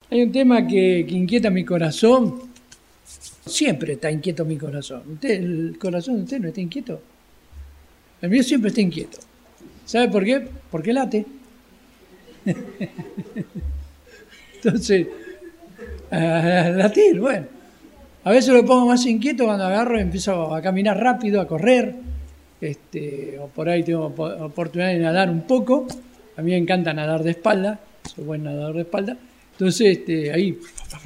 Hay un tema que inquieta mi corazón. Siempre está inquieto mi corazón. ¿El corazón de usted no está inquieto? El mío siempre está inquieto. ¿Sabe por qué? Porque late. Entonces, a latir, bueno. A veces lo pongo más inquieto cuando agarro y empiezo a caminar rápido, a correr. O por ahí tengo oportunidad de nadar un poco. A mí me encanta nadar de espalda. Soy buen nadador de espalda. Entonces, ahí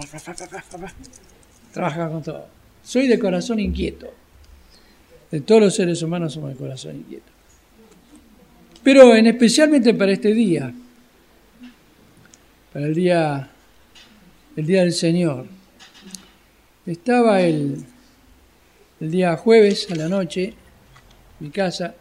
trabaja con todo. Soy de corazón inquieto. De todos los seres humanos somos de corazón inquieto. Pero especialmente para este día, para el día del Señor. Estaba el día jueves a la noche en mi casa.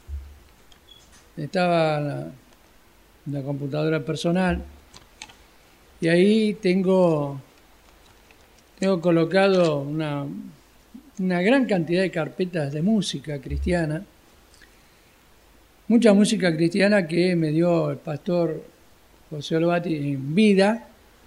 Estaba la computadora personal y ahí tengo colocado una gran cantidad de carpetas de música cristiana, mucha música cristiana que me dio el pastor José Olbati en vida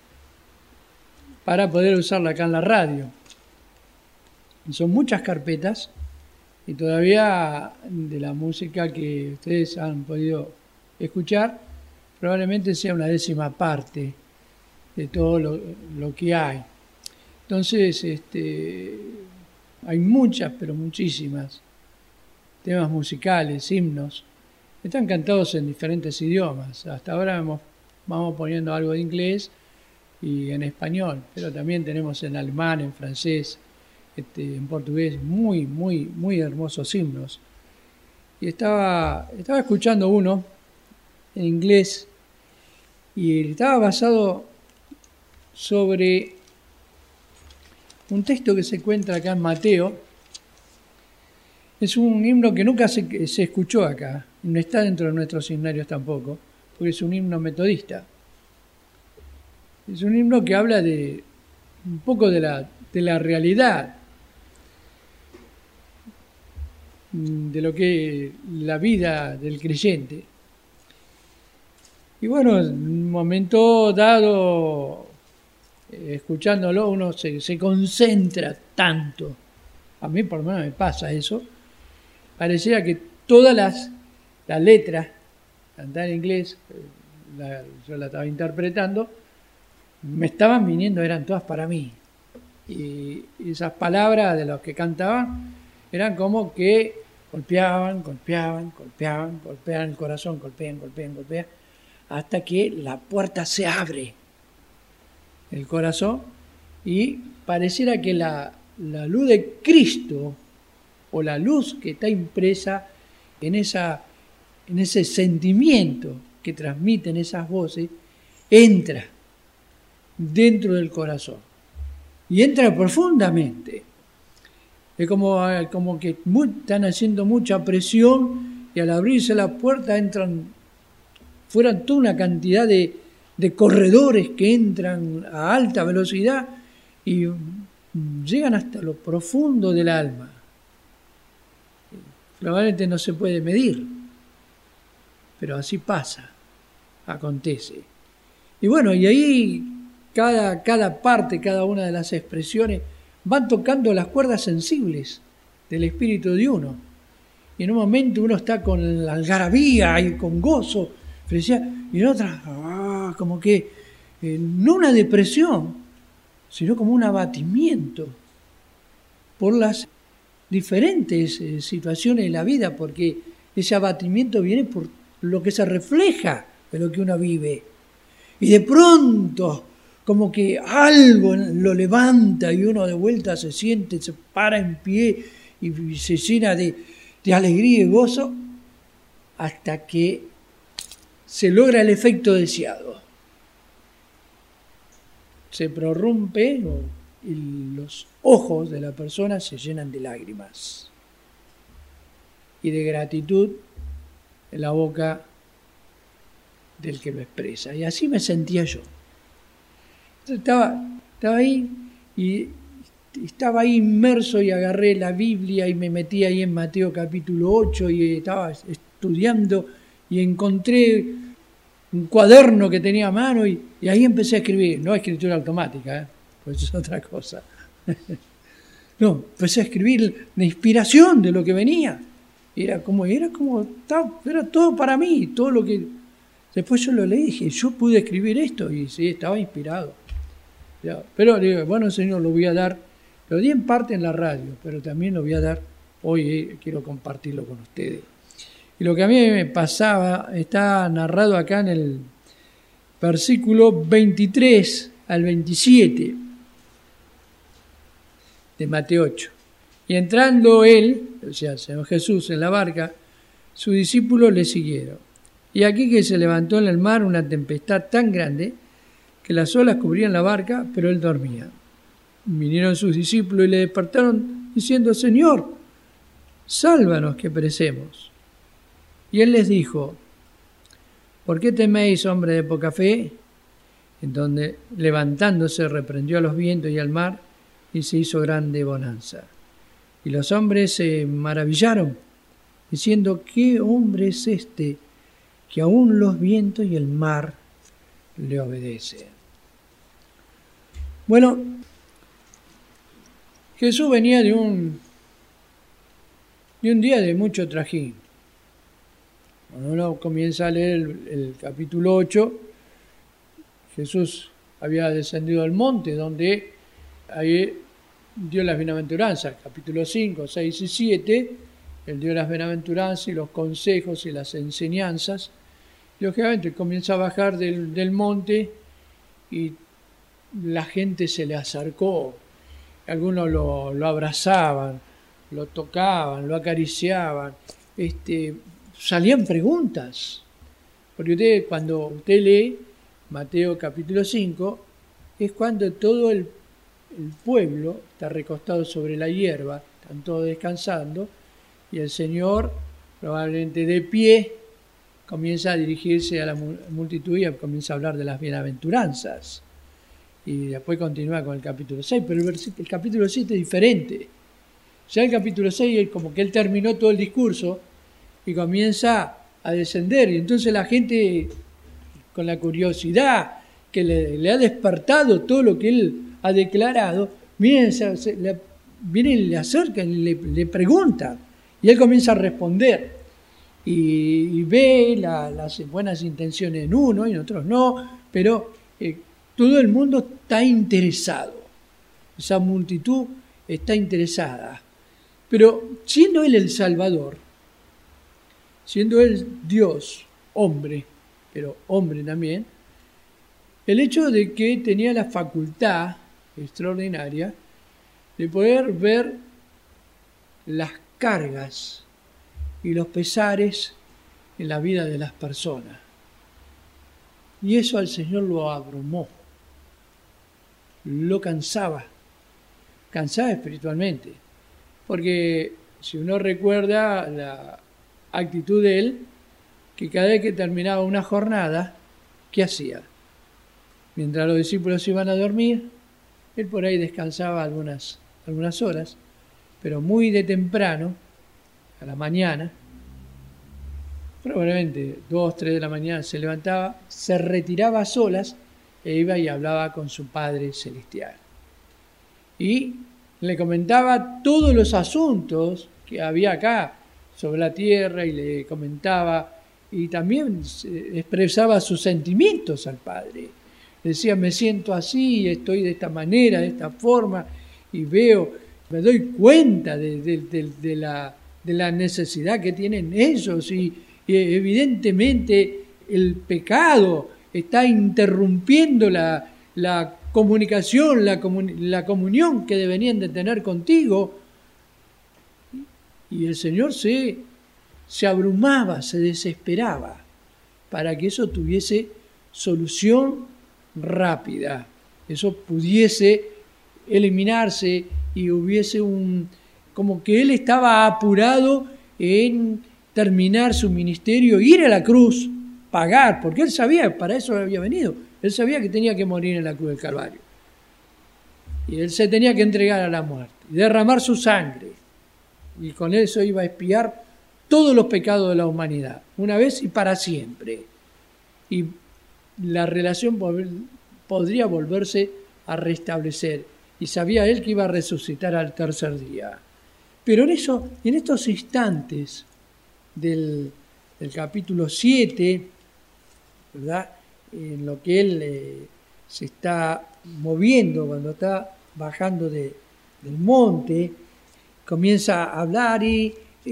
para poder usarla acá en la radio. Y son muchas carpetas y todavía de la música que ustedes han podido escuchar probablemente sea una 10ª parte de todo lo que hay. Entonces, hay muchas, pero muchísimas temas musicales, himnos, están cantados en diferentes idiomas. Hasta ahora vamos poniendo algo de inglés y en español, pero también tenemos en alemán, en francés, en portugués, muy, muy, muy hermosos himnos. Y estaba escuchando uno en inglés y estaba basado sobre un texto que se encuentra acá en Mateo. Es un himno que nunca se escuchó acá, no está dentro de nuestros himnarios tampoco, porque es un himno metodista. Es un himno que habla de un poco de la realidad, de lo que es la vida del creyente. Y bueno, en un momento dado, escuchándolo, uno se concentra tanto. A mí por lo menos me pasa eso. Parecía que todas las letras, cantar en inglés, yo la estaba interpretando, me estaban viniendo, eran todas para mí. Y esas palabras de los que cantaban eran como que golpeaban el corazón, golpean, hasta que la puerta se abre, el corazón, y pareciera que la luz de Cristo, o la luz que está impresa en ese sentimiento que transmiten esas voces, entra dentro del corazón y entra profundamente. Es como que están haciendo mucha presión y al abrirse la puerta fueran toda una cantidad de corredores que entran a alta velocidad y llegan hasta lo profundo del alma. Probablemente no se puede medir, pero así pasa, acontece. Y bueno, y ahí cada parte, cada una de las expresiones van tocando las cuerdas sensibles del espíritu de uno. Y en un momento uno está con la algarabía y con gozo, y en otra, como que no una depresión, sino como un abatimiento por las diferentes situaciones de la vida, porque ese abatimiento viene por lo que se refleja de lo que uno vive. Y de pronto, como que algo lo levanta y uno de vuelta se siente, se para en pie y se llena de alegría y gozo hasta que se logra el efecto deseado. Se prorrumpe y los ojos de la persona se llenan de lágrimas y de gratitud en la boca del que lo expresa. Y así me sentía yo. Estaba ahí y estaba ahí inmerso y agarré la Biblia y me metí ahí en Mateo capítulo 8 y estaba estudiando y encontré un cuaderno que tenía a mano y ahí empecé a escribir. No escritura automática, pues es otra cosa. No, empecé a escribir la inspiración de lo que venía. Era todo para mí, todo lo que... Después yo lo leí y dije, yo pude escribir esto, y sí, estaba inspirado. Ya, pero digo, bueno, Señor, lo voy a dar, lo di en parte en la radio, pero también lo voy a dar hoy, quiero compartirlo con ustedes. Y lo que a mí me pasaba está narrado acá en el versículo 23 al 27 de Mateo 8. Y entrando él, o sea, el Señor Jesús, en la barca, sus discípulos le siguieron. Y aquí que se levantó en el mar una tempestad tan grande que las olas cubrían la barca, pero él dormía. Vinieron sus discípulos y le despertaron diciendo, Señor, sálvanos que perecemos. Y él les dijo, ¿por qué teméis, hombre de poca fe? En donde levantándose reprendió a los vientos y al mar y se hizo grande bonanza. Y los hombres se maravillaron, diciendo, ¿qué hombre es este que aún los vientos y el mar le obedecen? Bueno, Jesús venía de un día de mucho trajín. Cuando uno comienza a leer el capítulo 8, Jesús había descendido al monte donde ahí dio las bienaventuranzas. Capítulo 5, 6 y 7, él dio las bienaventuranzas y los consejos y las enseñanzas. Lógicamente comienza a bajar del monte y la gente se le acercó. Algunos lo abrazaban, lo tocaban, lo acariciaban. Salían preguntas. Porque cuando usted lee Mateo capítulo 5, es cuando todo el pueblo está recostado sobre la hierba, están todos descansando, y el Señor, probablemente de pie, comienza a dirigirse a la multitud y comienza a hablar de las bienaventuranzas. Y después continúa con el capítulo 6, pero el capítulo 7 es diferente. Ya el capítulo 6 es como que él terminó todo el discurso y comienza a descender. Y entonces la gente, con la curiosidad que le ha despertado todo lo que él ha declarado, vienen y le acercan y le preguntan. Y él comienza a responder. Y ve las buenas intenciones en uno y en otros no, pero todo el mundo está interesado. Esa multitud está interesada. Pero siendo él el Salvador, siendo él Dios, hombre, pero hombre también, el hecho de que tenía la facultad extraordinaria de poder ver las cargas y los pesares en la vida de las personas. Y eso al Señor lo abrumó, lo cansaba espiritualmente. Porque si uno recuerda la actitud de él, que cada vez que terminaba una jornada, ¿qué hacía? Mientras los discípulos iban a dormir, él por ahí descansaba algunas horas, pero muy de temprano, a la mañana, probablemente 2, 3 de la mañana, se levantaba, se retiraba a solas e iba y hablaba con su Padre Celestial. Y le comentaba todos los asuntos que había acá sobre la tierra y le comentaba y también expresaba sus sentimientos al Padre. Decía, me siento así, estoy de esta manera, de esta forma y me doy cuenta de la necesidad que tienen ellos y evidentemente el pecado está interrumpiendo la comunicación, la comunión que deberían de tener contigo. Y el Señor se abrumaba, se desesperaba para que eso tuviese solución rápida, eso pudiese eliminarse y hubiese como que él estaba apurado en terminar su ministerio, ir a la cruz, pagar, porque él sabía, para eso había venido, él sabía que tenía que morir en la cruz del Calvario. Y él se tenía que entregar a la muerte, y derramar su sangre, y con eso iba a expiar todos los pecados de la humanidad, una vez y para siempre. y la relación podría volverse a restablecer. Y sabía él que iba a resucitar al tercer día. Pero en estos instantes del capítulo 7, ¿verdad?, en lo que él se está moviendo cuando está bajando del monte, comienza a hablar y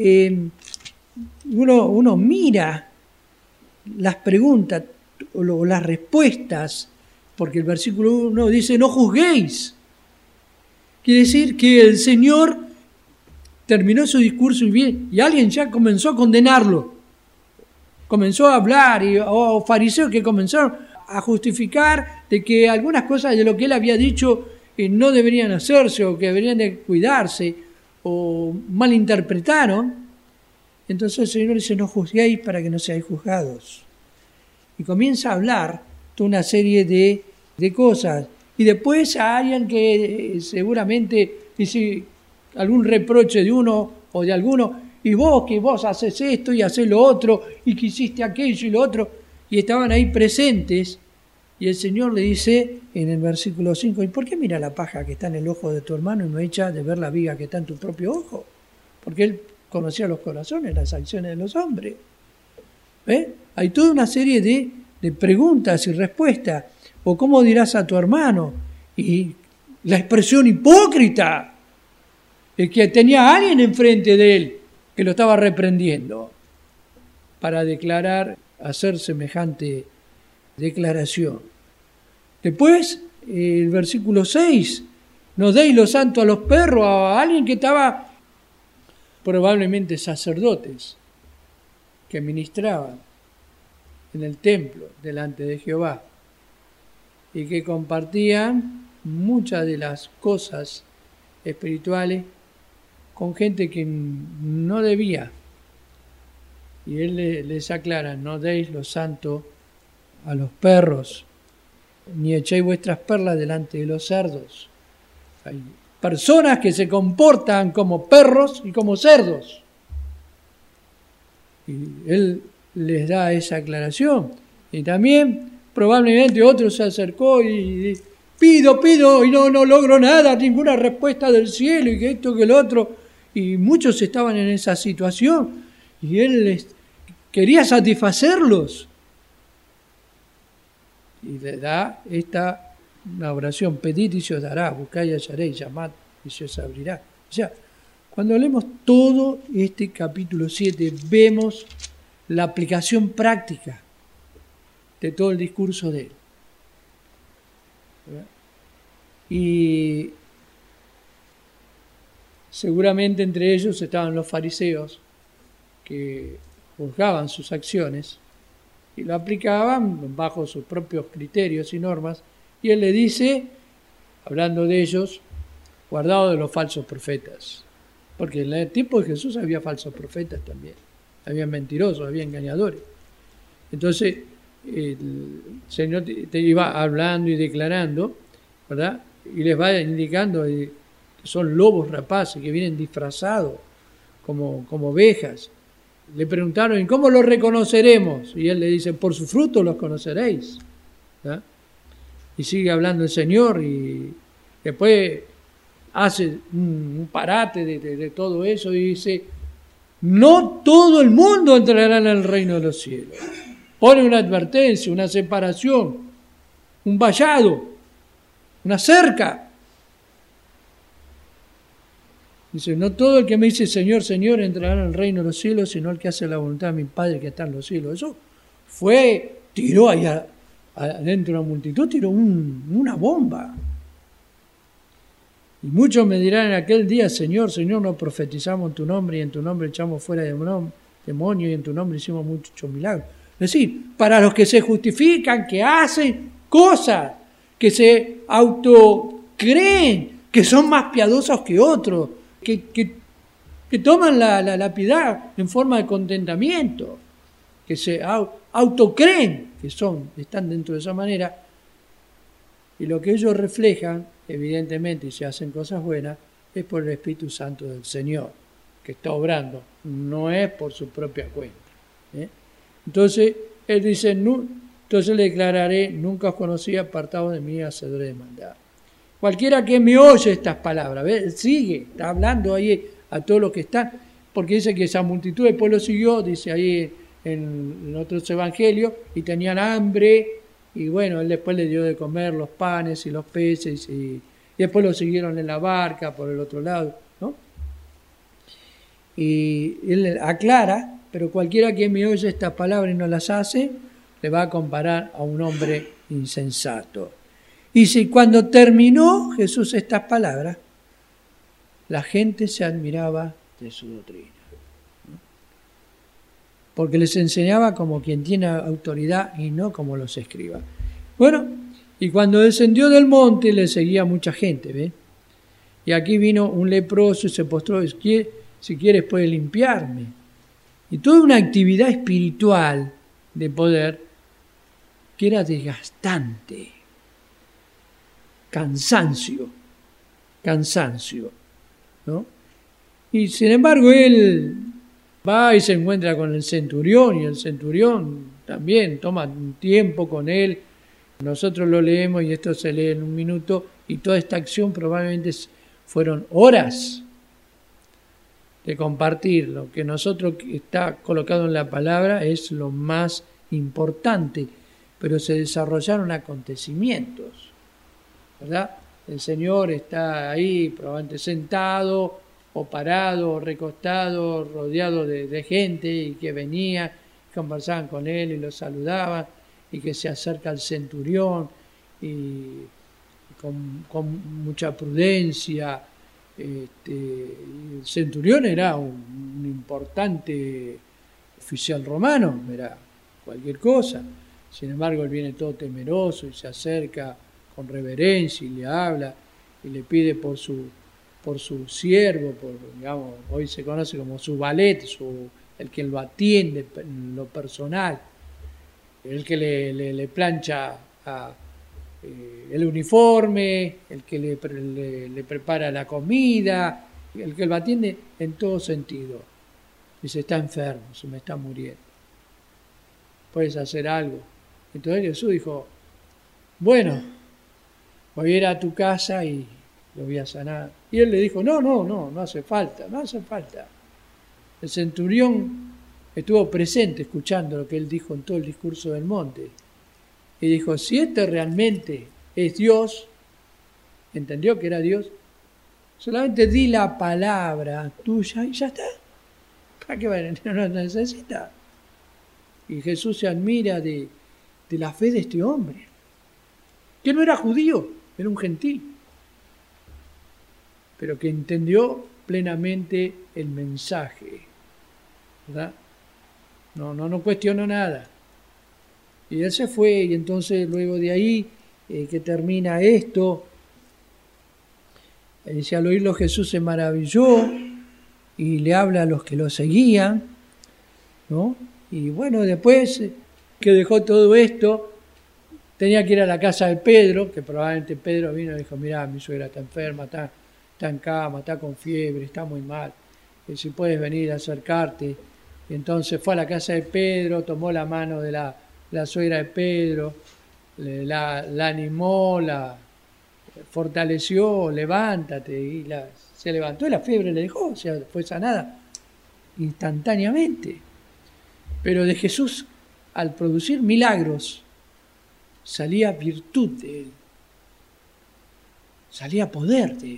uno mira las preguntas o las respuestas, porque el versículo 1 dice: no juzguéis. Quiere decir que el Señor terminó su discurso y alguien ya comenzó a condenarlo. Comenzó a hablar, o fariseos que comenzaron a justificar de que algunas cosas de lo que él había dicho no deberían hacerse, o que deberían de cuidarse, o malinterpretaron. Entonces el Señor dice: no juzguéis para que no seáis juzgados. Y comienza a hablar toda una serie de cosas. Y después a alguien que seguramente dice algún reproche de uno o de alguno: y vos haces esto y haces lo otro, y que hiciste aquello y lo otro. Y estaban ahí presentes. Y el Señor le dice en el versículo 5: ¿y por qué mira la paja que está en el ojo de tu hermano y no echa de ver la viga que está en tu propio ojo? Porque él conocía los corazones, las acciones de los hombres. Hay toda una serie de preguntas y respuestas. O cómo dirás a tu hermano. Y la expresión hipócrita, es que tenía a alguien enfrente de él que lo estaba reprendiendo para hacer semejante declaración. Después, el versículo 6: no deis lo santo a los perros, a alguien que estaba, probablemente sacerdotes, que ministraban en el templo delante de Jehová y que compartían muchas de las cosas espirituales con gente que no debía. Y él les aclara: no deis lo santo a los perros, ni echéis vuestras perlas delante de los cerdos. Hay personas que se comportan como perros y como cerdos. Y él les da esa aclaración. Y también probablemente otro se acercó y pido y no logro nada, ninguna respuesta del cielo, y que esto, que lo otro. Y muchos estaban en esa situación y él quería satisfacerlos. Y le da una oración: pedid y se os dará, buscad y hallaréis, llamad y se os abrirá. O sea, cuando leemos todo este capítulo 7, vemos la aplicación práctica de todo el discurso de él. Y seguramente entre ellos estaban los fariseos, que juzgaban sus acciones y lo aplicaban bajo sus propios criterios y normas. Y él le dice, hablando de ellos: guardaos de los falsos profetas. Porque en el tiempo de Jesús había falsos profetas también. Había mentirosos, había engañadores. Entonces el Señor te iba hablando y declarando, ¿verdad? Y les va indicando que son lobos rapaces, que vienen disfrazados como ovejas. Le preguntaron: ¿y cómo los reconoceremos? Y él le dice: por su fruto los conoceréis. ¿verdad? Y sigue hablando el Señor, y después hace un parate de todo eso y dice: no todo el mundo entrará en el reino de los cielos. Pone una advertencia, una separación, un vallado, una cerca. Dice: no todo el que me dice Señor, Señor entrará en el reino de los cielos, sino el que hace la voluntad de mi Padre que está en los cielos. Eso tiró allá adentro de la multitud, tiró una bomba. Y muchos me dirán en aquel día: Señor, Señor, no profetizamos en tu nombre, y en tu nombre echamos fuera demonios, y en tu nombre hicimos muchos milagros. Es decir, para los que se justifican, que hacen cosas, que se autocreen, que son más piadosos que otros, que toman la piedad en forma de contentamiento, que se autocreen que están dentro de esa manera, y lo que ellos reflejan, evidentemente, y se hacen cosas buenas, es por el Espíritu Santo del Señor, que está obrando, no es por su propia cuenta. Entonces, él dice: Entonces le declararé, nunca os conocí, apartados de mí, hacedores de maldad. Cualquiera que me oye estas palabras, ¿ves? Sigue, está hablando ahí a todos los que están, porque dice que esa multitud de pueblo siguió, dice ahí en otros evangelios, y tenían hambre, y bueno, él después les dio de comer los panes y los peces, y después lo siguieron en la barca por el otro lado, ¿no? Y él aclara, pero cualquiera que me oye estas palabras y no las hace, le va a comparar a un hombre insensato. Y si cuando terminó Jesús estas palabras, la gente se admiraba de su doctrina, ¿no? Porque les enseñaba como quien tiene autoridad y no como los escribas. Bueno, y cuando descendió del monte le seguía mucha gente, ¿ves? Y aquí vino un leproso y se postró, si quieres puedes limpiarme. Y toda una actividad espiritual de poder que era desgastante. Cansancio, ¿no? Y sin embargo él va y se encuentra con el centurión, y el centurión también toma un tiempo con él. Nosotros lo leemos y esto se lee en un minuto, y toda esta acción probablemente fueron horas de compartir. Lo que nosotros está colocado en la palabra es lo más importante, pero se desarrollaron acontecimientos, ¿verdad? El Señor está ahí probablemente sentado o parado o recostado, rodeado de gente, y que venía, conversaban con él y lo saludaban, y que se acerca al centurión y con mucha prudencia. El centurión era un importante oficial romano, era cualquier cosa. Sin embargo, él viene todo temeroso y se acerca con reverencia y le habla y le pide por su siervo, digamos, hoy se conoce como su valet, el que lo atiende en lo personal, el que le plancha el uniforme, el que le prepara la comida, el que lo atiende en todo sentido. Dice, está enfermo, se me está muriendo, ¿puedes hacer algo? Entonces Jesús dijo, bueno, voy a ir a tu casa y lo voy a sanar. Y él le dijo, no hace falta. El centurión estuvo presente escuchando lo que él dijo en todo el discurso del monte. Y dijo, si este realmente es Dios, entendió que era Dios, solamente di la palabra tuya y ya está. ¿Para qué va a venir? No necesita. Y Jesús se admira de la fe de este hombre, que no era judío, era un gentil, pero que entendió plenamente el mensaje, ¿verdad? No cuestionó nada. Y él se fue, y entonces luego de ahí, que termina esto, dice, al oírlo Jesús se maravilló y le habla a los que lo seguían, ¿no? Y bueno, después que dejó todo esto, tenía que ir a la casa de Pedro, que probablemente Pedro vino y dijo, mirá, mi suegra está enferma, está en cama, está con fiebre, está muy mal, si puedes venir a acercarte. Y entonces fue a la casa de Pedro, tomó la mano de la suegra de Pedro, la animó, la fortaleció, levántate, y se levantó y la fiebre le dejó, o sea, fue sanada instantáneamente. Pero de Jesús, al producir milagros, salía virtud de él, salía poder de él,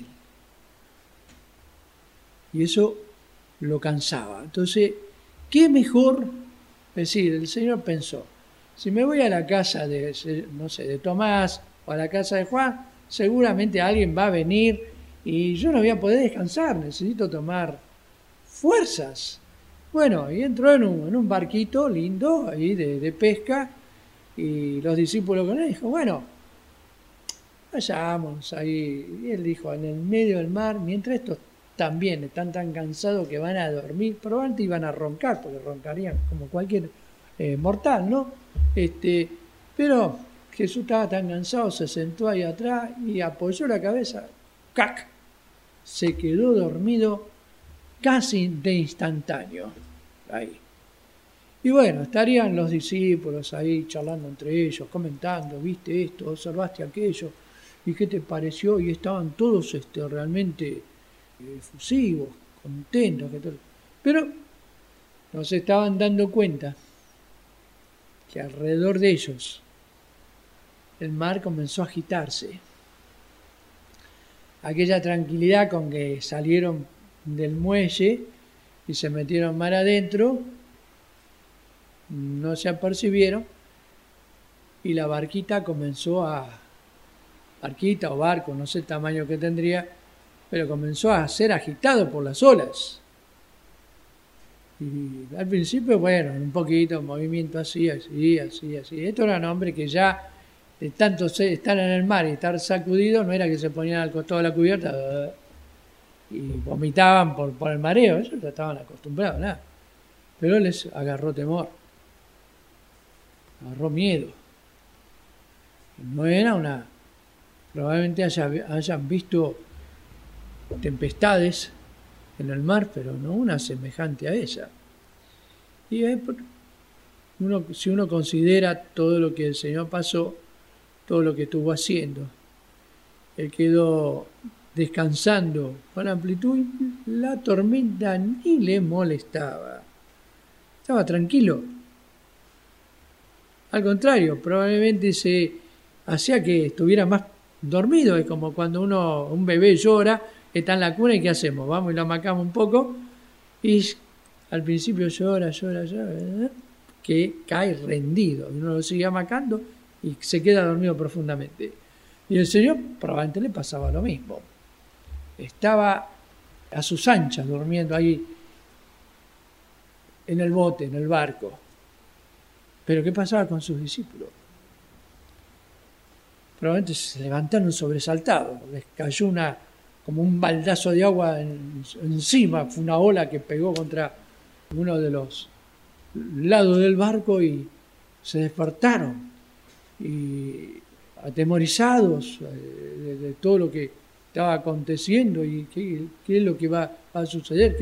y eso lo cansaba. Entonces, ¿qué mejor? Es decir, el Señor pensó, si me voy a la casa de Tomás o a la casa de Juan, seguramente alguien va a venir y yo no voy a poder descansar, necesito tomar fuerzas. Bueno, y entró en un barquito lindo ahí de pesca, y los discípulos con él dijo, bueno, vayamos ahí. Y él dijo, en el medio del mar, mientras estos también están tan cansados que van a dormir, probablemente iban a roncar, porque roncarían como cualquier mortal, ¿no? Pero Jesús estaba tan cansado, se sentó ahí atrás y apoyó la cabeza, ¡cac! Se quedó dormido casi de instantáneo ahí. Y bueno, estarían los discípulos ahí charlando entre ellos, comentando, viste esto, observaste aquello, y qué te pareció, y estaban todos realmente efusivos, contentos. Pero no se estaban dando cuenta que alrededor de ellos el mar comenzó a agitarse. Aquella tranquilidad con que salieron del muelle y se metieron mar adentro, no se apercibieron y la barquita barquita o barco, no sé el tamaño que tendría, pero comenzó a ser agitado por las olas. Y al principio, bueno, un poquito, movimiento así. Estos eran hombres que ya, de tanto estar en el mar y estar sacudidos, no era que se ponían al costado de la cubierta y vomitaban por el mareo, ellos ya estaban acostumbrados, nada. Pero les agarró temor, agarró miedo. No era probablemente hayan visto tempestades en el mar, pero no una semejante a ella. Y si uno considera todo lo que el Señor pasó, todo lo que estuvo haciendo, Él quedó descansando con amplitud, la tormenta ni le molestaba. Estaba tranquilo. Al contrario, probablemente se hacía que estuviera más dormido. Es como cuando un bebé llora, está en la cuna y ¿qué hacemos? Vamos y lo amacamos un poco y al principio llora, que cae rendido. Y uno lo sigue amacando y se queda dormido profundamente. Y el Señor probablemente le pasaba lo mismo. Estaba a sus anchas durmiendo ahí en el bote, en el barco. Pero ¿qué pasaba con sus discípulos? Probablemente se levantaron sobresaltados. Les cayó como un baldazo de agua encima. Fue una ola que pegó contra uno de los lados del barco y se despertaron. Y atemorizados de todo lo que estaba aconteciendo y qué es lo que va a suceder,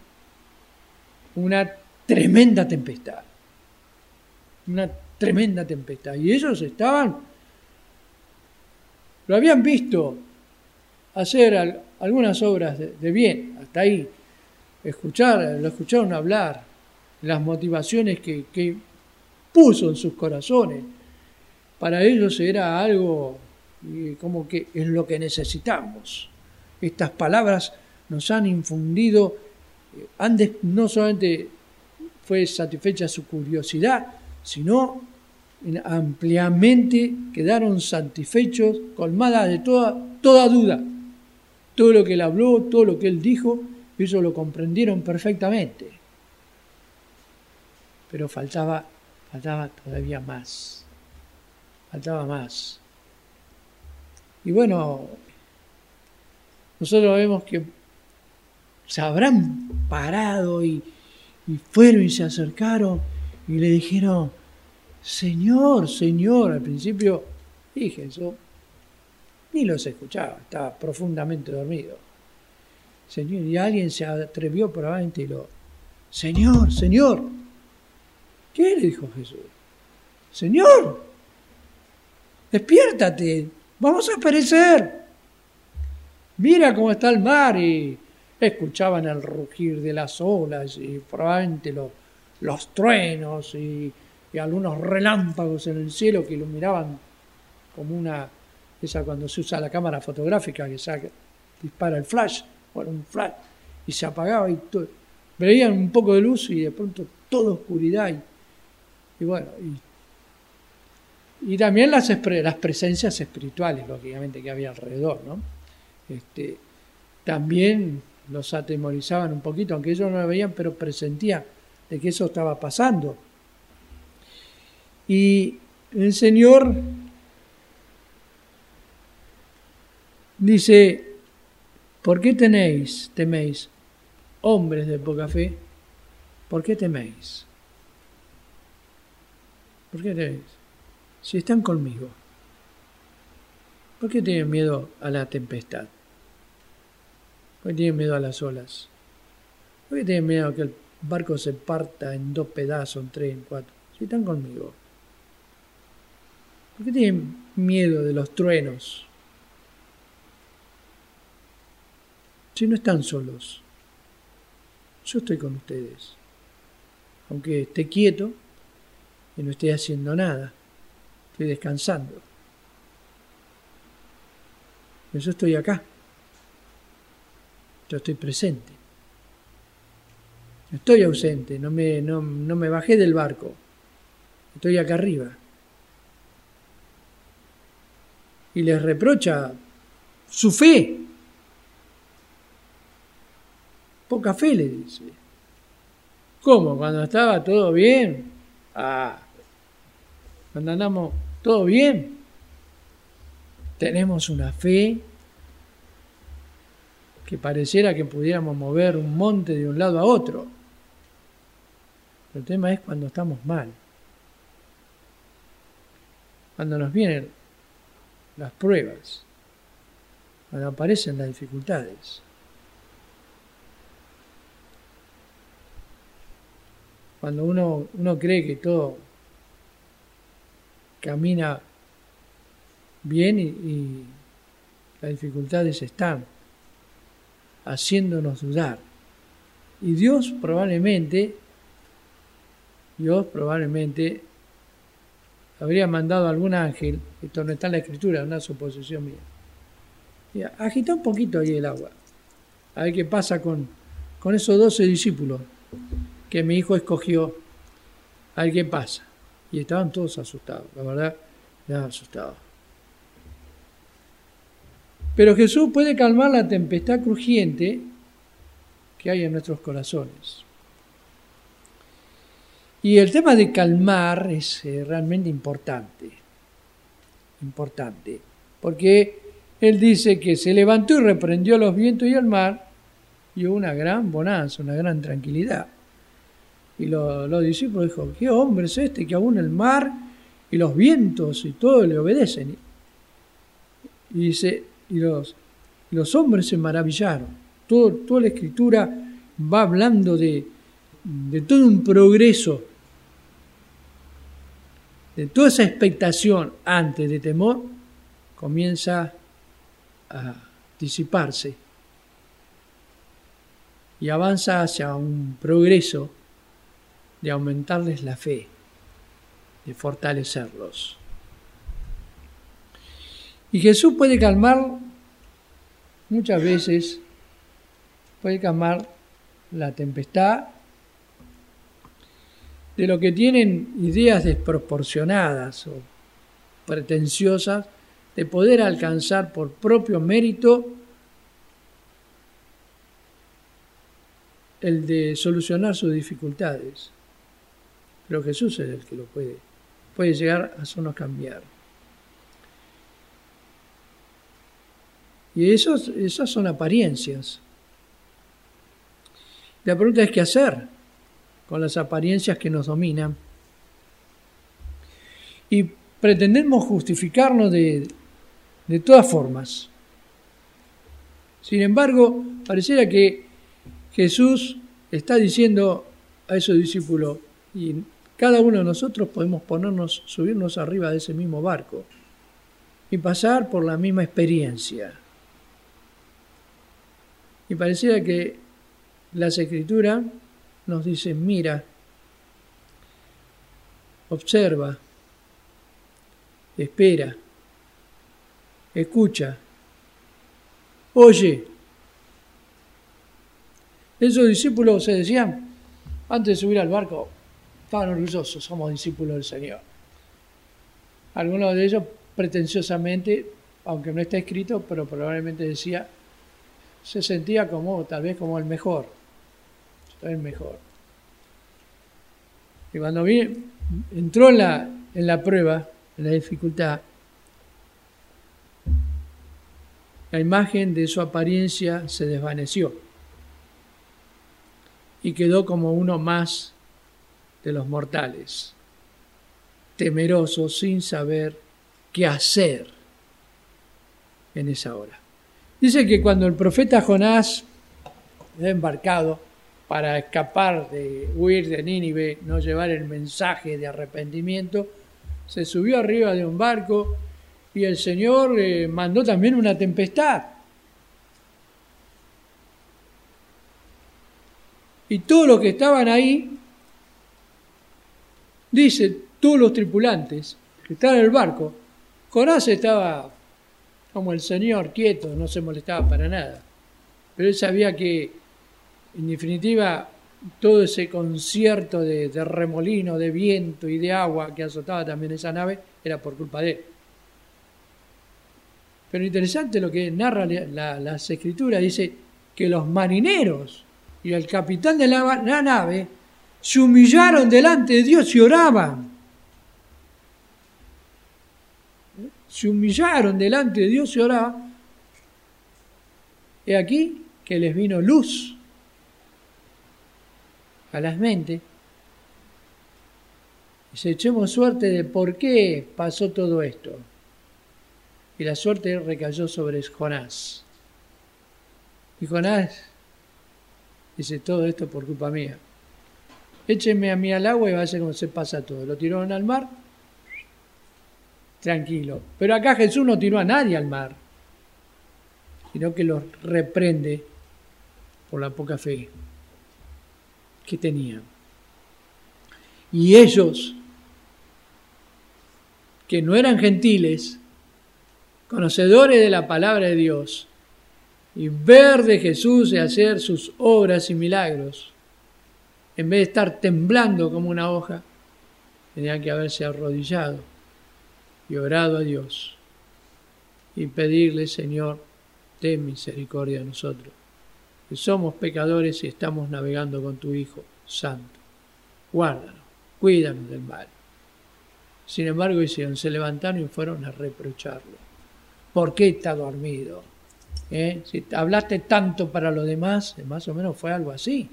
una tremenda tempestad. Una tremenda tempestad. Y ellos lo habían visto hacer algunas obras de bien, hasta ahí. Lo escucharon hablar, las motivaciones que puso en sus corazones. Para ellos era algo como que es lo que necesitamos. Estas palabras nos han infundido, no solamente fue satisfecha su curiosidad, sino ampliamente quedaron satisfechos, colmada de toda duda. Todo lo que él habló, todo lo que él dijo, ellos lo comprendieron perfectamente. Pero faltaba todavía más. Faltaba más. Y bueno, nosotros vemos que se habrán parado y fueron y se acercaron y le dijeron: Señor, Señor. Al principio dije eso, ni los escuchaba, estaba profundamente dormido. Señor, y alguien se atrevió probablemente y Señor, Señor. ¿Qué le dijo Jesús? Señor, despiértate, vamos a perecer. Mira cómo está el mar. Y escuchaban el rugir de las olas y probablemente los truenos y algunos relámpagos en el cielo que iluminaban como esa cuando se usa la cámara fotográfica que dispara el flash, bueno, un flash, y se apagaba y veían un poco de luz y de pronto toda oscuridad y bueno, y también las presencias espirituales, lógicamente, que había alrededor, ¿no? También los atemorizaban un poquito, aunque ellos no lo veían, pero presentían de que eso estaba pasando. Y el Señor dice: ¿por qué teméis, hombres de poca fe? ¿Por qué teméis? ¿Por qué teméis? Si están conmigo, ¿por qué tienen miedo a la tempestad? ¿Por qué tienen miedo a las olas? ¿Por qué tienen miedo a que el barco se parta en 2 pedazos, en 3, en 4. Si están conmigo. ¿Por qué tienen miedo de los truenos? Si no están solos. Yo estoy con ustedes. Aunque esté quieto y no esté haciendo nada. Estoy descansando. Pero yo estoy acá. Yo estoy presente. No estoy ausente. No me bajé del barco. Estoy acá arriba. Y les reprocha su fe. Poca fe, le dice. ¿Cómo? Cuando estaba todo bien. Cuando andamos todo bien. Tenemos una fe que pareciera que pudiéramos mover un monte de un lado a otro. Pero el tema es cuando estamos mal. Cuando nos vienen las pruebas. Cuando aparecen las dificultades. Cuando uno cree que todo camina bien y las dificultades están haciéndonos dudar. Y Dios probablemente habría mandado a algún ángel, esto no está en la Escritura, es una suposición mía, y agita un poquito ahí el agua, a ver qué pasa con esos 12 discípulos que mi hijo escogió, a ver qué pasa. Y estaban todos asustados, la verdad, estaban asustados. Pero Jesús puede calmar la tempestad crujiente que hay en nuestros corazones. Y el tema de calmar es realmente importante, porque Él dice que se levantó y reprendió los vientos y el mar, y hubo una gran bonanza, una gran tranquilidad. Y los discípulos dijeron, ¿qué hombre es este que aún el mar y los vientos y todo le obedecen? Y dice, y los hombres se maravillaron. Toda la Escritura va hablando de todo un progreso, de toda esa expectación antes de temor, comienza a disiparse y avanza hacia un progreso de aumentarles la fe, de fortalecerlos. Y Jesús puede calmar, muchas veces, puede calmar la tempestad de lo que tienen ideas desproporcionadas o pretenciosas de poder alcanzar por propio mérito el de solucionar sus dificultades. Pero Jesús es el que lo puede llegar a hacernos cambiar. Y esas son apariencias. La pregunta es qué hacer con las apariencias que nos dominan. Y pretendemos justificarnos de todas formas. Sin embargo, pareciera que Jesús está diciendo a esos discípulos, y cada uno de nosotros podemos subirnos arriba de ese mismo barco y pasar por la misma experiencia. Y pareciera que las Escrituras nos dicen, mira, observa, espera, escucha, oye. Esos discípulos se decían, antes de subir al barco, estaban orgullosos, somos discípulos del Señor. Algunos de ellos pretenciosamente, aunque no está escrito, pero probablemente decía, se sentía tal vez como el mejor. Soy el mejor. Y cuando entró en la prueba, en la dificultad, la imagen de su apariencia se desvaneció y quedó como uno más de los mortales, temeroso, sin saber qué hacer en esa hora. Dice que cuando el profeta Jonás era embarcado para escapar de huir de Nínive, no llevar el mensaje de arrepentimiento, se subió arriba de un barco y el Señor mandó también una tempestad. Y todos los que estaban ahí, dice, todos los tripulantes que estaban en el barco, Jonás estaba como el Señor, quieto, no se molestaba para nada. Pero él sabía que, en definitiva, todo ese concierto de remolino, de viento y de agua que azotaba también esa nave, era por culpa de él. Pero interesante lo que narra las Escrituras, dice que los marineros y el capitán de la nave se humillaron delante de Dios y oraban. Se humillaron delante de Dios y oraban. He aquí que les vino luz a las mentes. Y se echemos suerte de por qué pasó todo esto. Y la suerte recayó sobre Jonás. Y Jonás dice, todo esto por culpa mía. Échenme a mí al agua y va a ser como se pasa todo. Lo tiraron al mar, tranquilo. Pero acá Jesús no tiró a nadie al mar, sino que los reprende por la poca fe que tenían. Y ellos, que no eran gentiles, conocedores de la palabra de Dios, y ver de Jesús y hacer sus obras y milagros, en vez de estar temblando como una hoja, tenían que haberse arrodillado y orado a Dios y pedirle, Señor, ten misericordia de nosotros, que somos pecadores y estamos navegando con tu Hijo Santo. Guárdanos, cuídanos del mal. Sin embargo, hicieron, se levantaron y fueron a reprocharlo. ¿Por qué está dormido? Si hablaste tanto para los demás, más o menos fue algo así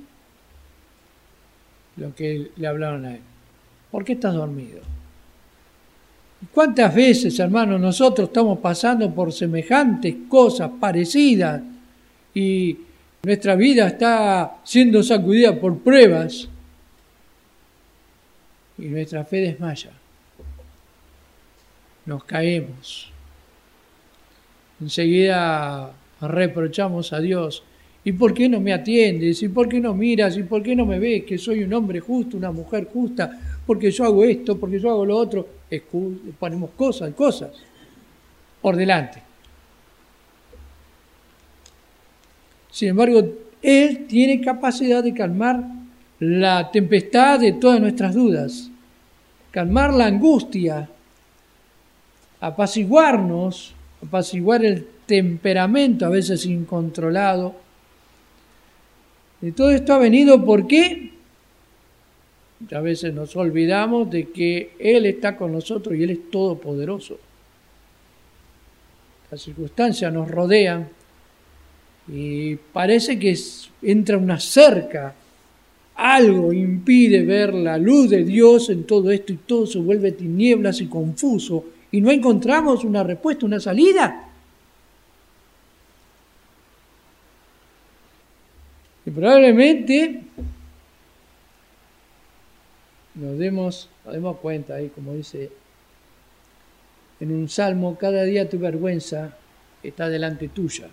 lo que le hablaron a él. ¿Por qué estás dormido? ¿Cuántas veces, hermanos, nosotros estamos pasando por semejantes cosas parecidas y nuestra vida está siendo sacudida por pruebas y nuestra fe desmaya? Nos caemos. Enseguida reprochamos a Dios. ¿Y por qué no me atiendes? ¿Y por qué no miras? ¿Y por qué no me ves que soy un hombre justo, una mujer justa? Porque yo hago esto, porque yo hago lo otro. Ponemos cosas por delante. Sin embargo, Él tiene capacidad de calmar la tempestad de todas nuestras dudas, calmar la angustia, apaciguar el temperamento a veces incontrolado. Y todo esto ha venido porque a veces nos olvidamos de que Él está con nosotros y Él es todopoderoso. Las circunstancias nos rodean y parece que entra una cerca, algo impide ver la luz de Dios en todo esto y todo se vuelve tinieblas y confuso y no encontramos una respuesta, una salida. Y probablemente nos demos cuenta ahí, como dice en un salmo, cada día tu vergüenza está delante tuya,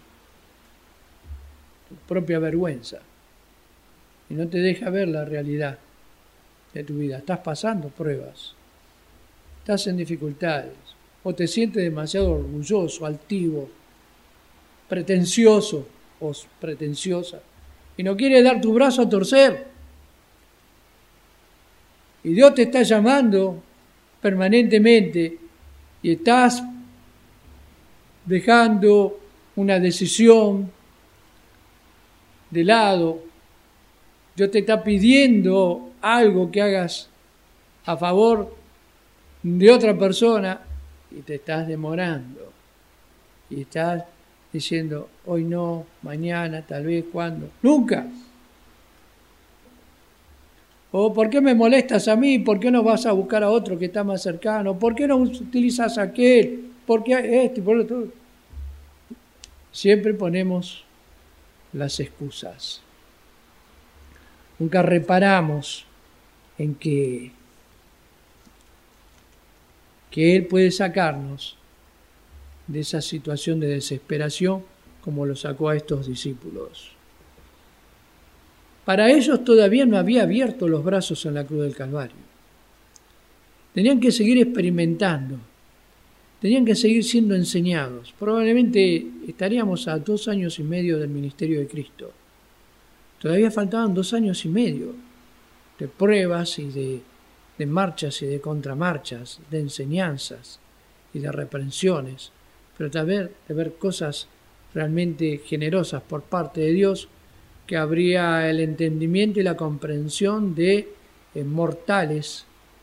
tu propia vergüenza, y no te deja ver la realidad de tu vida. Estás pasando pruebas, estás en dificultades, o te sientes demasiado orgulloso, altivo, pretencioso o pretenciosa, y no quieres dar tu brazo a torcer. Y Dios te está llamando permanentemente y estás dejando una decisión de lado. Dios te está pidiendo algo que hagas a favor de otra persona y te estás demorando. Y estás diciendo, hoy no, mañana, tal vez, ¿cuándo? Nunca. O ¿por qué me molestas a mí? ¿Por qué no vas a buscar a otro que está más cercano? ¿Por qué no utilizas aquel? ¿Por qué este? ¿Por otro? Siempre ponemos las excusas. nunca reparamos en que Él puede sacarnos de esa situación de desesperación como lo sacó a estos discípulos. Para ellos todavía no había abierto los brazos en la cruz del Calvario. Tenían que seguir experimentando, tenían que seguir siendo enseñados. Probablemente estaríamos a 2 años y medio del ministerio de Cristo. Todavía faltaban 2 años y medio de pruebas y de marchas y de contramarchas, de enseñanzas y de reprensiones, pero también de ver cosas realmente generosas por parte de Dios, que habría el entendimiento y la comprensión de mortales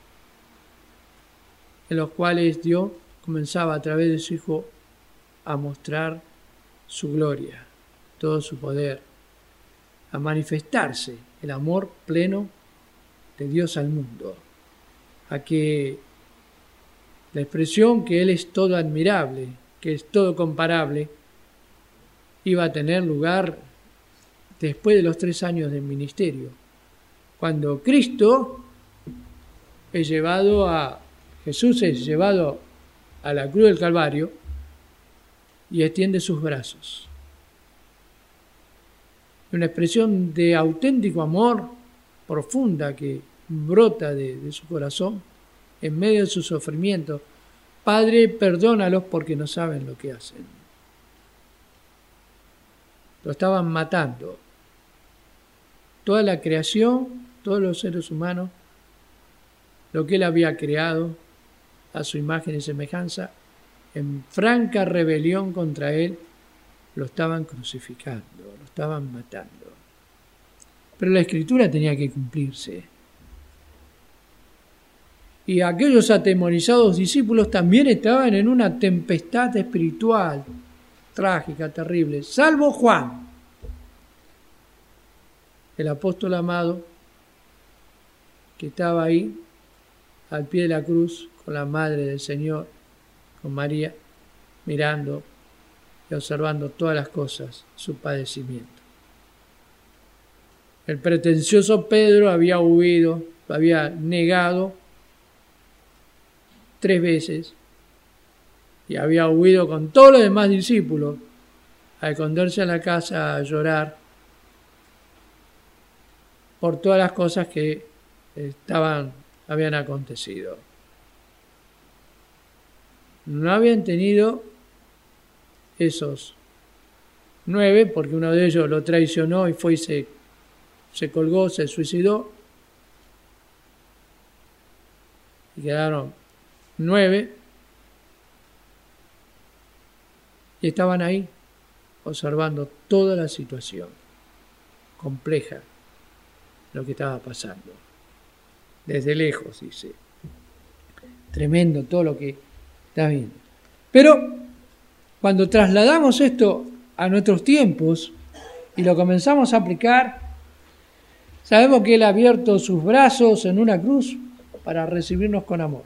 en los cuales Dios comenzaba a través de su Hijo a mostrar su gloria, todo su poder, a manifestarse el amor pleno de Dios al mundo, a que la expresión que Él es todo admirable, que es todo comparable, iba a tener lugar después de los 3 años del ministerio, cuando Jesús es llevado a la cruz del Calvario y extiende sus brazos. Una expresión de auténtico amor profunda que brota de su corazón en medio de su sufrimiento. Padre, perdónalos porque no saben lo que hacen. Lo estaban matando. Toda la creación, todos los seres humanos, lo que Él había creado a su imagen y semejanza, en franca rebelión contra Él, lo estaban crucificando, lo estaban matando. Pero la Escritura tenía que cumplirse. Y aquellos atemorizados discípulos también estaban en una tempestad espiritual, trágica, terrible, salvo Juan, el apóstol amado, que estaba ahí al pie de la cruz con la madre del Señor, con María, mirando y observando todas las cosas, su padecimiento. El pretencioso Pedro había huido, lo había negado 3 veces y había huido con todos los demás discípulos a esconderse en la casa a llorar por todas las cosas que habían acontecido. No habían tenido esos 9, porque uno de ellos lo traicionó y fue y se colgó, se suicidó, y quedaron 9, y estaban ahí observando toda la situación compleja, lo que estaba pasando. Desde lejos, dice. Tremendo todo lo que está viendo. Pero cuando trasladamos esto a nuestros tiempos y lo comenzamos a aplicar, sabemos que Él ha abierto sus brazos en una cruz para recibirnos con amor,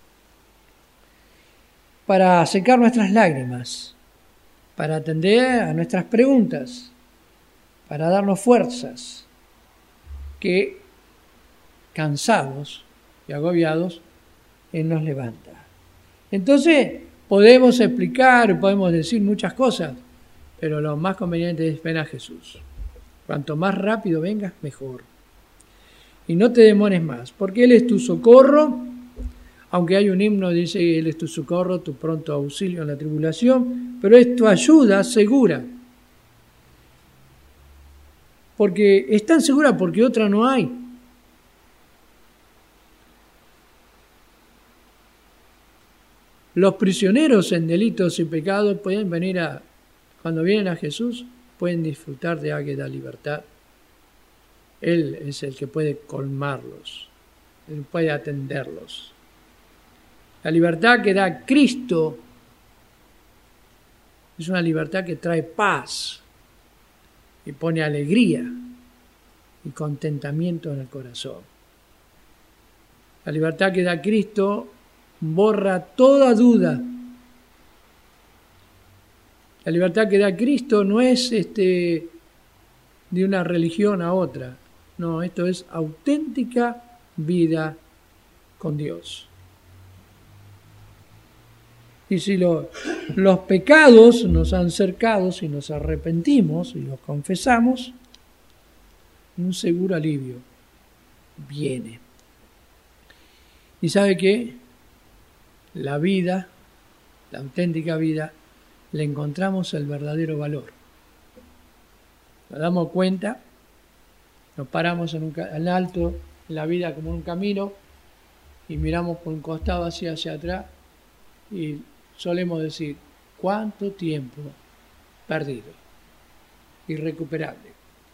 para secar nuestras lágrimas, para atender a nuestras preguntas, para darnos fuerzas que, cansados y agobiados, Él nos levanta. Entonces, podemos explicar, podemos decir muchas cosas, pero lo más conveniente es ven a Jesús. Cuanto más rápido vengas, mejor. Y no te demores más, porque Él es tu socorro, aunque hay un himno que dice Él es tu socorro, tu pronto auxilio en la tribulación, pero es tu ayuda segura. Porque es tan segura porque otra no hay. Los prisioneros en delitos y pecados pueden venir cuando vienen a Jesús, pueden disfrutar de aquella libertad. Él es el que puede colmarlos, Él puede atenderlos. La libertad que da Cristo es una libertad que trae paz y pone alegría y contentamiento en el corazón. La libertad que da Cristo borra toda duda. La libertad que da Cristo no es de una religión a otra. No, esto es auténtica vida con Dios. Y si los pecados nos han cercado, si nos arrepentimos y los confesamos, un seguro alivio viene. ¿Y sabe qué? La vida, la auténtica vida, le encontramos el verdadero valor. Nos damos cuenta, nos paramos en alto, en la vida como en un camino, y miramos por un costado hacia atrás, y solemos decir, ¿cuánto tiempo perdido? Irrecuperable.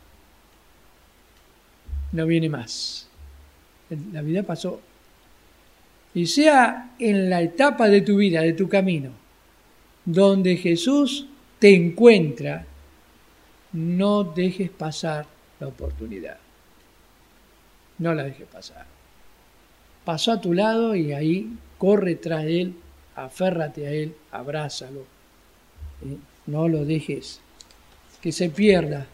No viene más. La vida pasó. Y sea en la etapa de tu vida, de tu camino, donde Jesús te encuentra, no dejes pasar la oportunidad. No la dejes pasar. Pasó a tu lado y ahí corre tras Él, aférrate a Él, abrázalo. No lo dejes que se pierda.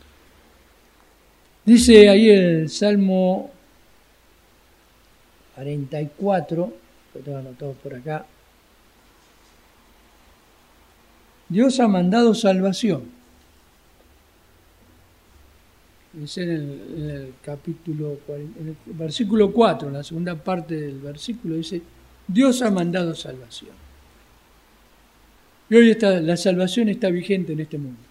Dice ahí el Salmo 44, lo tengo anotado por acá. Dios ha mandado salvación. Dice en el capítulo, en el versículo 4, en la segunda parte del versículo, dice, Dios ha mandado salvación. Y hoy la salvación está vigente en este mundo.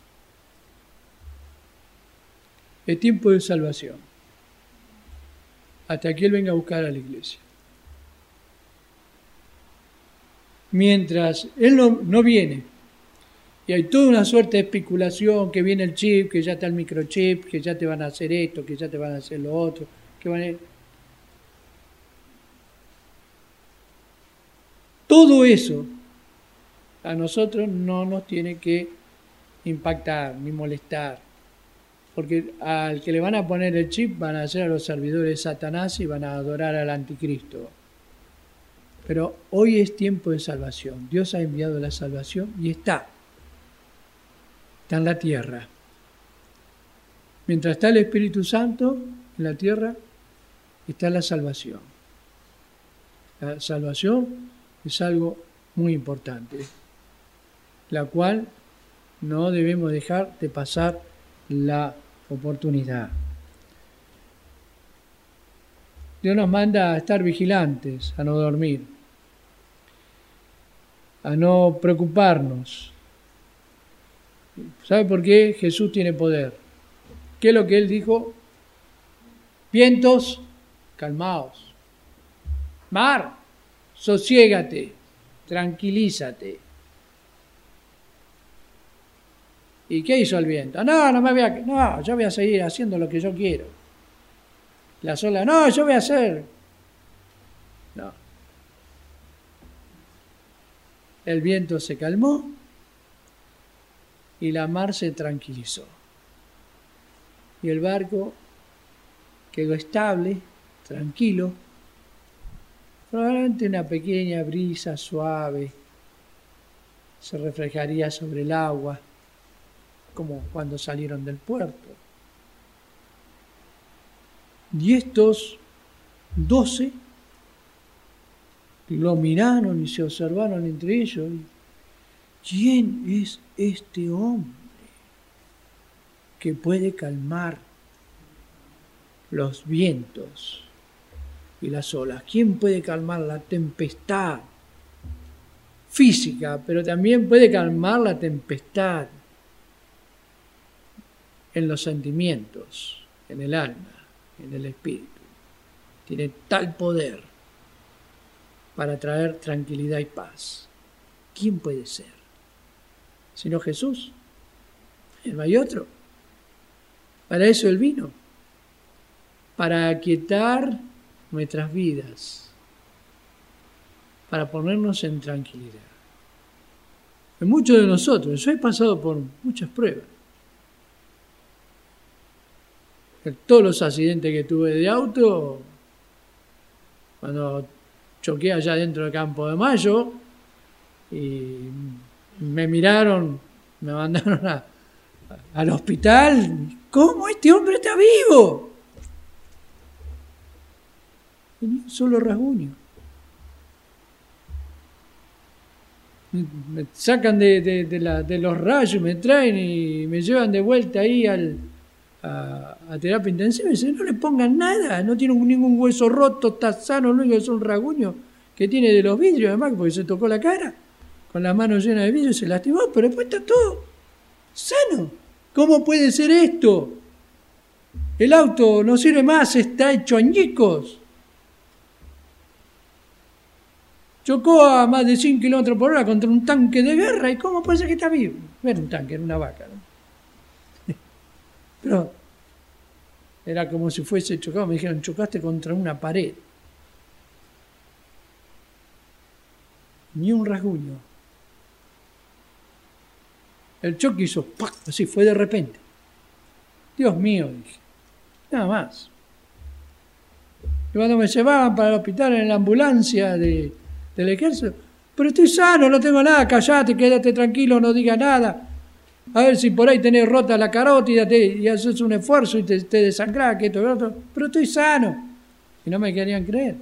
Es tiempo de salvación. Hasta que Él venga a buscar a la iglesia. Mientras Él no viene, y hay toda una suerte de especulación, que viene el chip, que ya está el microchip, que ya te van a hacer esto, que ya te van a hacer lo otro, que van a... Todo eso a nosotros no nos tiene que impactar ni molestar, porque al que le van a poner el chip van a ser a los servidores de Satanás y van a adorar al anticristo. Pero hoy es tiempo de salvación. Dios ha enviado la salvación y está en la tierra. Mientras está el Espíritu Santo en la tierra, está la salvación. La salvación es algo muy importante, la cual no debemos dejar de pasar la oportunidad. Dios nos manda a estar vigilantes, a no dormir, a no preocuparnos. ¿Sabe por qué? Jesús tiene poder. ¿Qué es lo que Él dijo? Vientos, calmaos. Mar, sosiégate, tranquilízate. ¿Y qué hizo el viento? No, yo voy a seguir haciendo lo que yo quiero. Las olas, no, yo voy a hacer. No. El viento se calmó y la mar se tranquilizó. Y el barco quedó estable, tranquilo. Probablemente una pequeña brisa suave se reflejaría sobre el agua, como cuando salieron del puerto. Y estos 12 lo miraron y se observaron entre ellos. ¿Quién es este hombre que puede calmar los vientos y las olas? ¿Quién puede calmar la tempestad física, pero también puede calmar la tempestad en los sentimientos, en el alma, en el espíritu? Tiene tal poder para traer tranquilidad y paz. ¿Quién puede ser? Sino Jesús. No hay otro. Para eso Él vino. Para aquietar nuestras vidas. Para ponernos en tranquilidad. En muchos de nosotros, yo he pasado por muchas pruebas. Todos los accidentes que tuve de auto, cuando choqué allá dentro del Campo de Mayo, y me miraron, me mandaron al hospital. ¿Cómo este hombre está vivo? Ni un solo rasguño. Me sacan de los rayos, me traen y me llevan de vuelta ahí a terapia intensiva y dicen, no le pongan nada, no tiene ningún hueso roto, está sano, lo único que es un rasguño que tiene de los vidrios, además, porque se tocó la cara, con las manos llenas de vidrio se lastimó, pero después está todo sano. ¿Cómo puede ser esto? El auto no sirve más, está hecho añicos. Chocó a más de 100 kilómetros por hora contra un tanque de guerra. ¿Y cómo puede ser que está vivo? No era un tanque, era una vaca, ¿no? Pero era como si fuese chocado. Me dijeron, chocaste contra una pared. Ni un rasguño. El choque hizo ¡pac! Así, fue de repente. Dios mío, dije. Nada más. Y cuando me llevaban para el hospital en la ambulancia del ejército, pero estoy sano, no tengo nada, callate, quédate tranquilo, no digas nada. A ver si por ahí tenés rota la carótida y haces un esfuerzo y te desangrás, que esto y lo otro. Pero estoy sano. Y no me querían creer.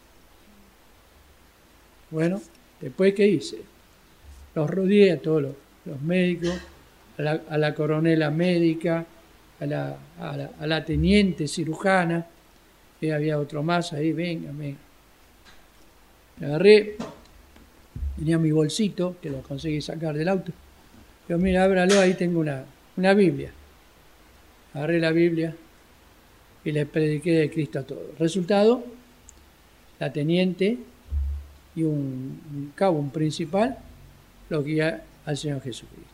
Bueno, después, ¿qué hice? Los rodeé a todos los médicos, a la coronela médica, a la teniente cirujana, y había otro más ahí, venga. Me agarré, tenía mi bolsito, que lo conseguí sacar del auto. Digo, mira, ábralo, ahí tengo una Biblia. Agarré la Biblia y le prediqué de Cristo a todos. Resultado, la teniente y un cabo, un principal, lo guía al Señor Jesucristo.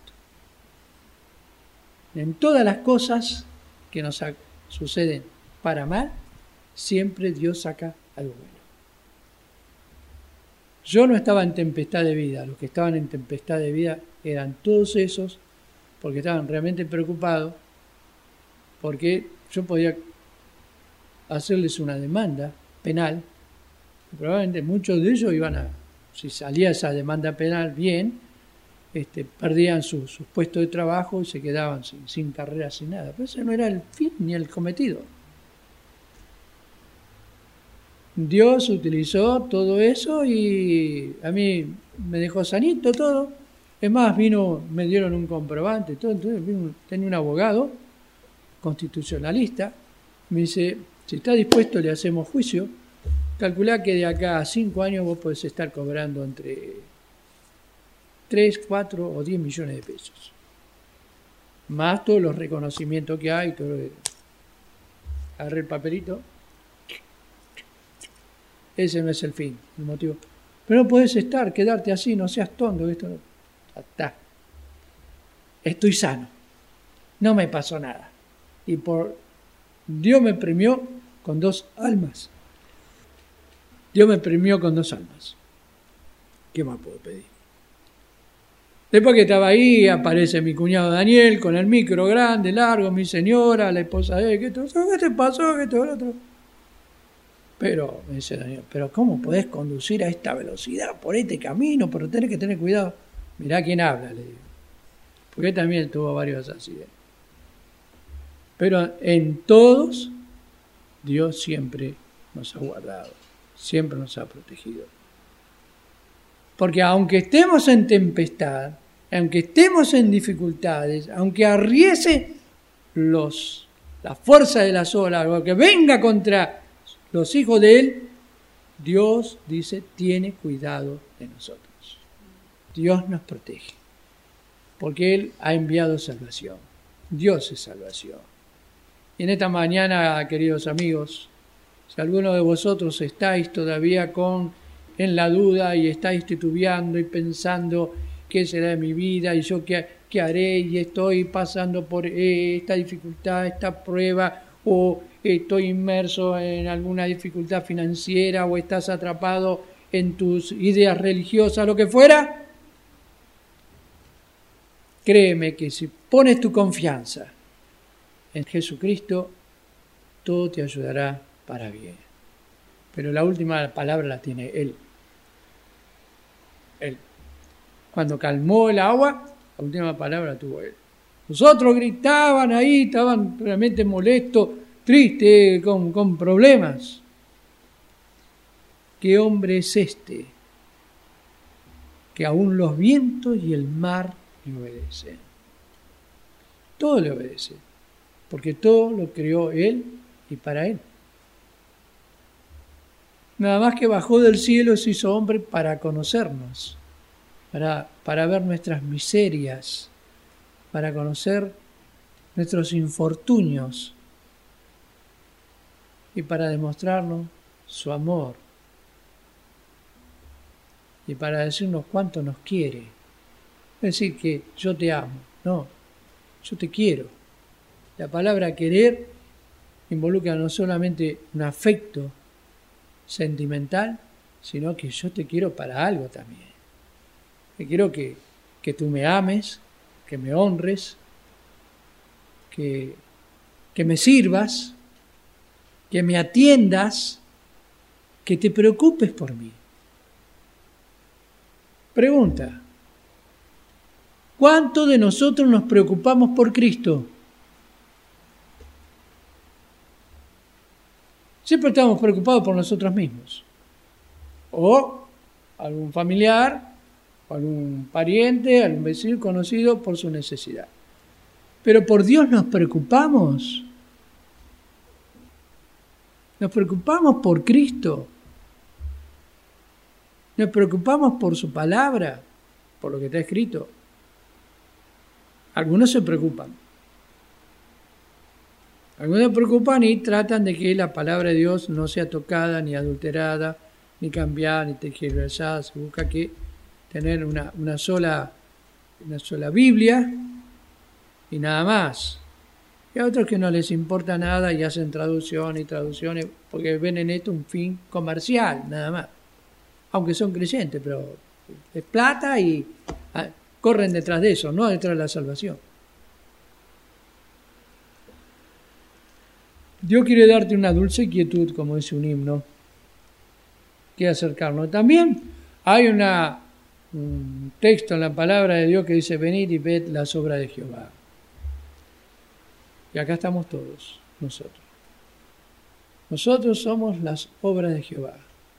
En todas las cosas que nos suceden para mal, siempre Dios saca algo bueno. Yo no estaba en tempestad de vida, los que estaban en tempestad de vida eran todos esos, porque estaban realmente preocupados, porque yo podía hacerles una demanda penal, y probablemente muchos de ellos si salía esa demanda penal bien, perdían sus puestos de trabajo y se quedaban sin carrera, sin nada. Pero ese no era el fin ni el cometido. Dios utilizó todo eso y a mí me dejó sanito todo. Es más, me dieron un comprobante, todo. Entonces tenía un abogado constitucionalista. Me dice, si está dispuesto le hacemos juicio. Calculá que de acá a 5 años vos podés estar cobrando entre 3, 4 o 10 millones de pesos. Más todos los reconocimientos que hay. Todo. Agarré el papelito. Ese no es el fin, el motivo. Pero no podés quedarte así, no seas tonto. Esto no. Está. Estoy sano. No me pasó nada. Y Dios me premió con 2 almas. Dios me premió con 2 almas. ¿Qué más puedo pedir? Después que estaba ahí, aparece mi cuñado Daniel con el micro grande, largo, mi señora, la esposa de él, ¿qué te pasó? ¿Qué todo lo otro? Pero, me dice Daniel, pero ¿cómo podés conducir a esta velocidad por este camino? Pero tenés que tener cuidado. Mirá quién habla, le digo. Porque él también tuvo varios accidentes. Pero en todos, Dios siempre nos ha guardado, siempre nos ha protegido. Porque aunque estemos en tempestad, aunque estemos en dificultades, aunque arriese la fuerza de las olas, o que venga contra los hijos de Él, Dios dice, tiene cuidado de nosotros. Dios nos protege, porque Él ha enviado salvación. Dios es salvación. Y en esta mañana, queridos amigos, si alguno de vosotros estáis todavía en la duda y estáis titubeando y pensando qué será de mi vida y yo qué haré y estoy pasando por esta dificultad, esta prueba, o estoy inmerso en alguna dificultad financiera o estás atrapado en tus ideas religiosas, lo que fuera, créeme que si pones tu confianza en Jesucristo, todo te ayudará para bien. Pero la última palabra la tiene Él. Él. Cuando calmó el agua, la última palabra la tuvo Él. Los otros gritaban ahí, estaban realmente molestos, tristes, con problemas. ¿qué hombre es este que aún los vientos y el mar le obedecen? Todo le obedece, porque todo lo creó Él y para Él. Nada más que bajó del cielo, se hizo hombre para conocernos, para ver nuestras miserias, para conocer nuestros infortunios y para demostrarnos su amor y para decirnos cuánto nos quiere. Es decir, que yo te amo, no, yo te quiero. La palabra querer involucra no solamente un afecto sentimental, sino que yo te quiero para algo también. Te quiero que tú me ames, que me honres, que me sirvas, que me atiendas, que te preocupes por mí. Pregunta: ¿cuánto de nosotros nos preocupamos por Cristo? Siempre estamos preocupados por nosotros mismos, o algún familiar, o algún pariente, algún vecino conocido por su necesidad. Pero por Dios nos preocupamos. Nos preocupamos por Cristo. Nos preocupamos por su palabra, por lo que está escrito. Algunos se preocupan. Algunos se preocupan y tratan de que la palabra de Dios no sea tocada, ni adulterada, ni cambiada, ni tergiversada. Se busca que tener una sola Biblia y nada más. Y a otros que no les importa nada y hacen traducciones porque ven en esto un fin comercial, nada más. Aunque son creyentes, pero es plata y corren detrás de eso, no detrás de la salvación. Dios quiere darte una dulce quietud, como dice un himno, que acercarnos. También hay un texto en la palabra de Dios que dice: venid y ved las obras de Jehová. Y acá estamos todos, nosotros. Nosotros somos las obras de Jehová.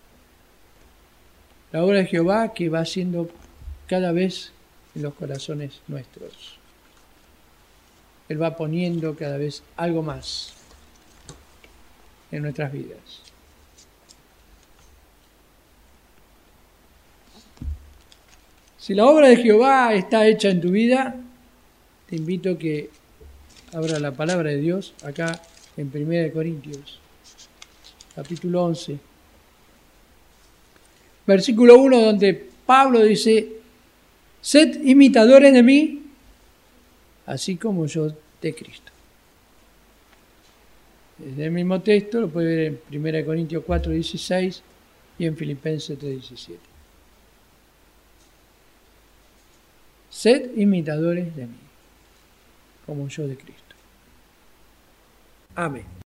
La obra de Jehová que va siendo cada vez en los corazones nuestros. Él va poniendo cada vez algo más en nuestras vidas. Si la obra de Jehová está hecha en tu vida, te invito a que abra la palabra de Dios acá en 1 Corintios, capítulo 11, versículo 1, donde Pablo dice: sed imitadores de mí, así como yo de Cristo. Es el mismo texto, lo puede ver en 1 Corintios 4, 16 y en Filipenses 3, 17. Sed imitadores de mí, como yo de Cristo. Amén.